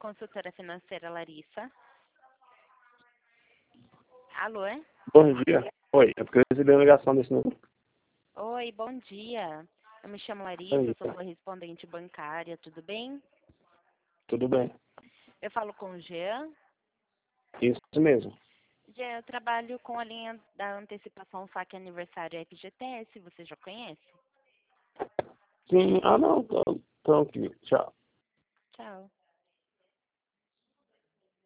consultora financeira Larissa. Alô? Bom dia. Oi, é porque eu recebi uma ligação desse número. Oi, bom dia. Eu me chamo Larissa, Aí, eu sou correspondente bancária, tudo bem? tudo bem. Eu falo com o Jean. Isso mesmo. Jean, eu trabalho com a linha da antecipação saque aniversário FGTS, você já conhece? Sim, não, tranquilo. Tchau. Tchau.